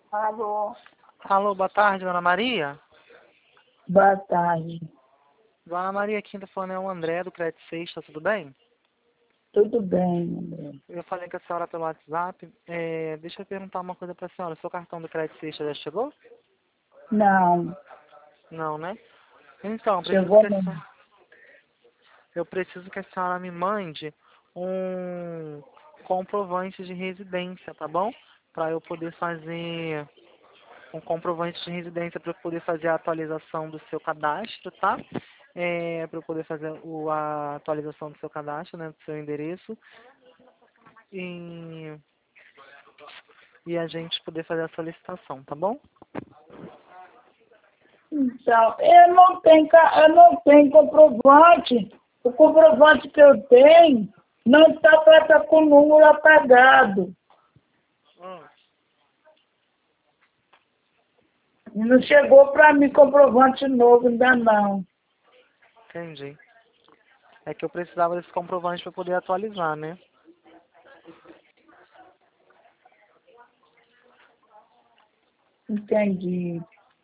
Alô, Alô, boa tarde, Dona Maria. boa tarde. Dona Maria, quem tá falando é o André, do Crédito Sexta, tudo bem? Tudo bem, André? Eu falei com a senhora pelo WhatsApp. Deixa eu perguntar uma coisa pra senhora. Seu cartão do Crédito Sexta já chegou? Não, Não, né? Então, chegou não. eu preciso que a senhora me mande um comprovante de residência, tá bom? Para eu poder fazer um comprovante de residência para eu poder fazer a atualização do seu cadastro, tá? Para eu poder fazer a atualização do seu cadastro, né, do seu endereço e, e a gente poder fazer a solicitação, tá bom? Então, eu não tenho comprovante. O comprovante que eu tenho não está para estar com o número apagado. Não chegou para mim comprovante novo ainda não. Entendi. É que eu precisava desse comprovante para poder atualizar, né? Entendi.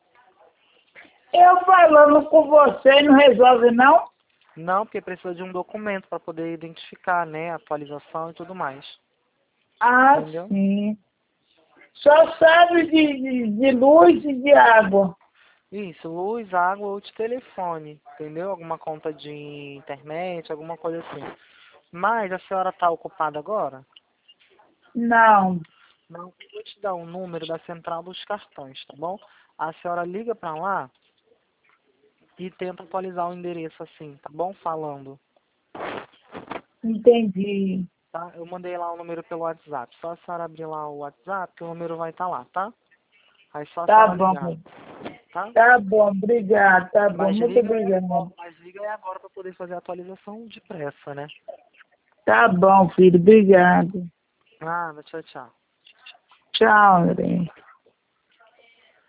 Eu falando com você não resolve não? Não, porque precisa de um documento para poder identificar, né, a atualização e tudo mais. Ah, Entendeu? sim. Só sabe de luz e de água. Isso, luz, água ou de telefone, entendeu? Alguma conta de internet, alguma coisa assim. Mas a senhora está ocupada agora? Não, Não, eu vou te dar o número da central dos cartões, tá bom? A senhora liga para lá e tenta atualizar o endereço assim, tá bom? Falando, entendi. tá? Eu mandei lá o número pelo WhatsApp. Só a senhora abrir lá o WhatsApp que o número vai estar lá, tá? Aí só a Tá senhora bom. ligar, tá? Tá bom, obrigado, tá bom. Mas Muito liga aí obrigado. agora, para poder fazer a atualização depressa, né? Tá bom, filho, obrigado. Ah, tchau, tchau. Tchau, André.